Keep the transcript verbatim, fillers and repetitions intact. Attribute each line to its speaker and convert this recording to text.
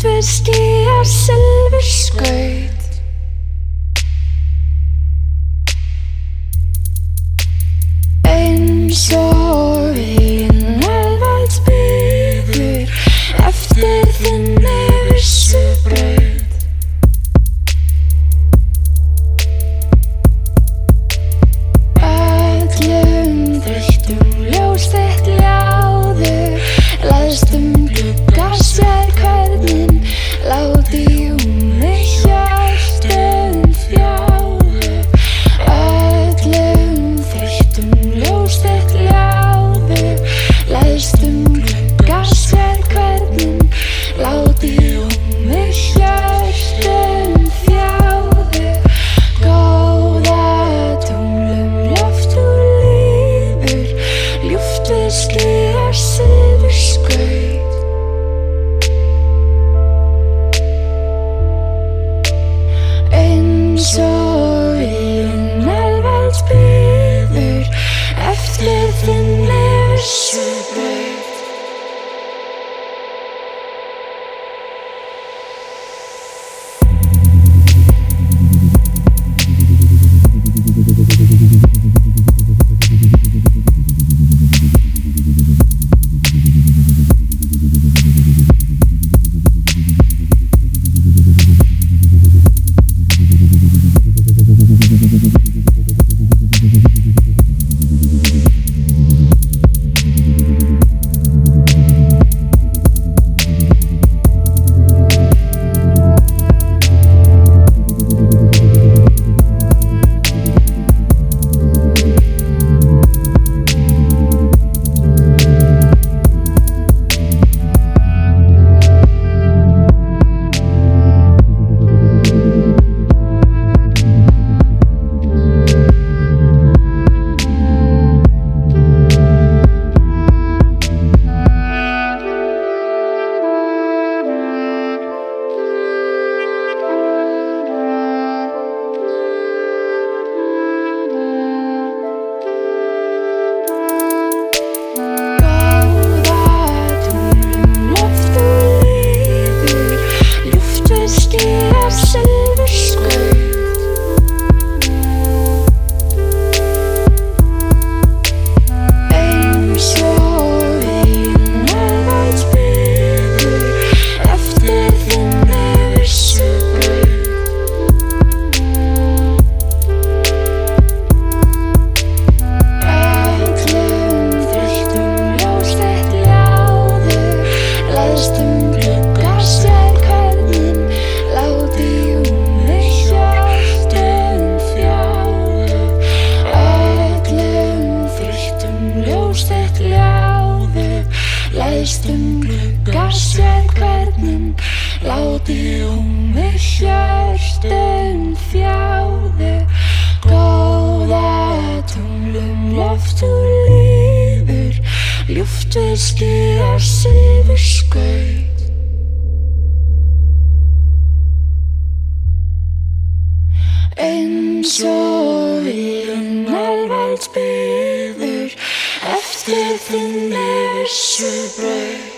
Speaker 1: Ljúft við skýjar silfurskaut. Eins og veginn alveg bíður eftir þinni vissu braut. Öllum þreyttum ljós þitt ljáðu, læðst um glugga sér hvernig láti um mig hjörtun þjáðu. Öllum þreyttum ljós þitt ljáðu, læðst um glugga sér hvernig láti um mig hjörtun þjáðu. Góða tunglum loft úr lífur, ljúft við skýjar silfurskaut. Eins og veginn alveg bíður eftir þinni vissu braut. Læðst um glugga sér hvernig láti um mig hjörtun þjáðu. Góða tunglum loft úr lífur, ljúft við skýjar silfurskaut. Eins og veginn alveg bíður eftir þinni vissu braut.